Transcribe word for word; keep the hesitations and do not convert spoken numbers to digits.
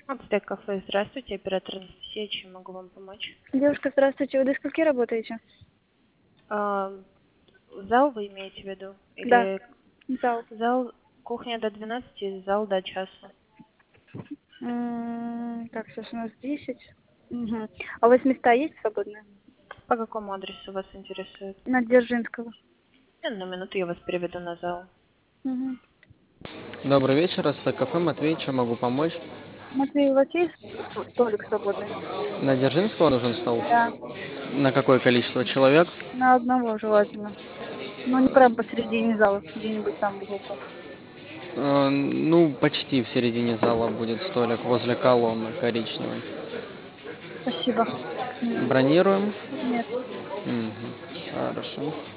Ацтек кафе. Здравствуйте, оператор Анастасия. Чем могу вам помочь? Девушка, здравствуйте. Вы до скольки работаете? А, зал вы имеете в виду? Да, Или зал. зал, кухня до двенадцати, зал до часу? М, Так, сейчас у нас десять. Мгм. А у вас места есть свободные? По какому адресу вас интересует? На Дзержинского. Одну минуту, я вас переведу на зал. Мгм. Добрый вечер, Ацтек кафе, Матвей, чем могу помочь? Матвей, у вас есть столик свободный? На Дзержинского нужен стол? Да, На какое количество человек? на одного желательно. Ну, не прям посередине зала, где-нибудь там в уголку. Э, ну, почти в середине зала будет столик, возле колонны коричневой. Спасибо. М, Бронируем? Нет. Мгм. Хорошо.